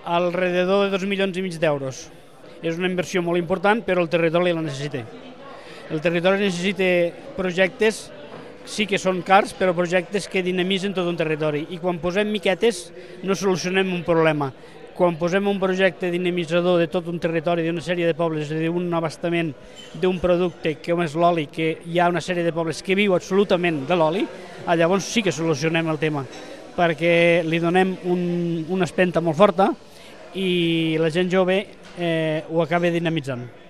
alrededor de 2,5 milions d'euros. És una inversió molt important, però el territori la necessita. El territori necessita projectes, sí que són cars, però projectes que dinamitzen tot un territori. I quan posem miquetes no solucionem un problema. Quan posem un projecte dinamitzador de tot un territori, d'una sèrie de pobles, d'un abastament d'un producte com és l'oli, que hi ha una sèrie de pobles que viu absolutament de l'oli, llavors sí que solucionem el tema, perquè li donem una espenta molt forta i la gent jove ho acaba dinamitzant.